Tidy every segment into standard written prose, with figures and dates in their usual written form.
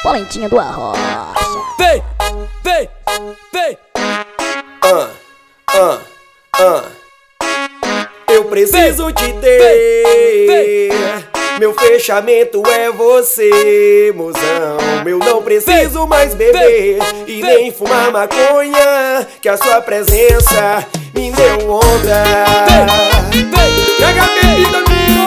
Polentinha do Arrocha. Vem, vem, vem. Eu preciso te ter. Meu fechamento é você, mozão. Eu não preciso mais beber e nem fumar maconha, que a sua presença me deu onda. Pega a bebida, amigo.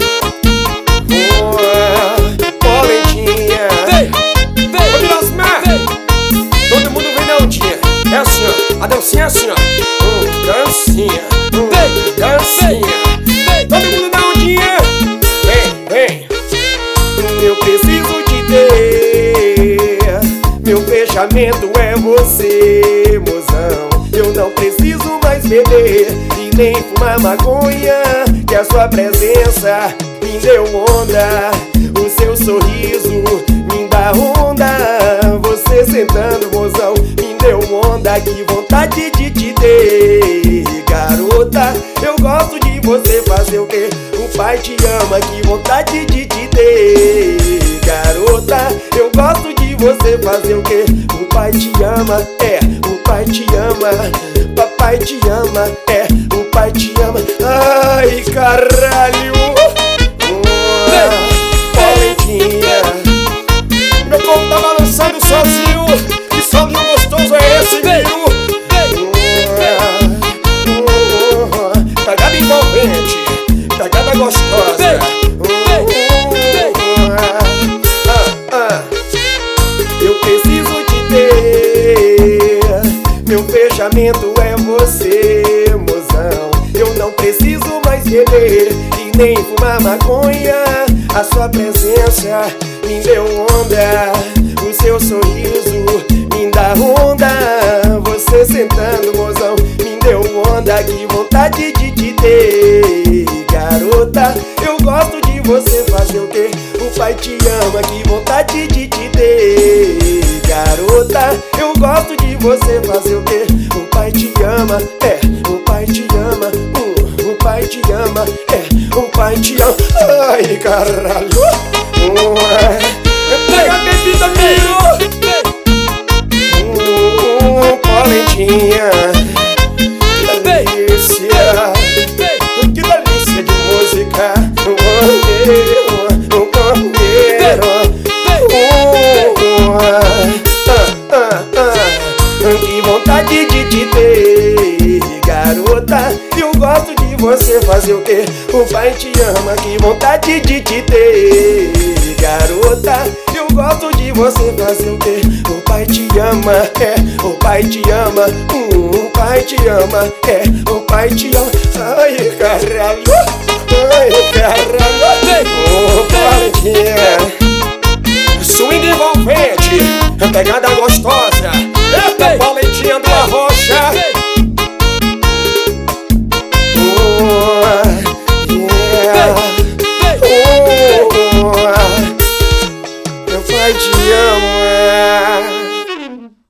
Polentinha. Vamos lasmar. Todo mundo vem na ondinha. É assim, ó. A dancinha é assim, ó. Dancinha. Dancinha. Todo mundo na ondinha. Vem. Eu preciso te ter. Meu fechamento é você, mozão. Eu não preciso mais beber e nem fumar maconha, que a sua presença me deu onda. O seu sorriso me dá onda. Você sentando, mozão, me deu onda. Que vontade de te ter, garota. Eu gosto de você, fazer o quê? O pai te ama, que vontade de te ter, garota. Eu gosto de você, fazer o quê? O pai te ama, o pai te ama. Papai te ama, o pai te ama. Ai, caralho. Polentinha. Meu povo tá balançando sozinho. Que sozinho gostoso é esse, viu? Pegada envolvente, pegada gostosa. Eu preciso te ter. Meu fechamento é você, mozão. Eu não preciso mais beber e nem fumar maconha. A sua presença me deu onda. O seu sorriso me dá onda. Você sentando, mozão, me deu onda. Que vontade de te ter, garota. Eu gosto de você, fazer o quê? O pai te ama, que vontade de te ter, garota. Eu gosto de você, fazer o quê? O pai te ama, o pai te ama. O pai te ama, o pai te ama. Ai, caralho. Pega a bebida, amigo. Polentinha. Que delícia. Que delícia de música. Que vontade de te ter, garota. Eu gosto de você, fazer o quê? O pai te ama, que vontade de te ter, garota. Eu gosto de você, fazer o quê? O pai te ama, o pai te ama. O pai te ama, o pai te ama. Ai, caralho. Ai, caralho. Polentinha. Swing envolvente, pegada gostosa.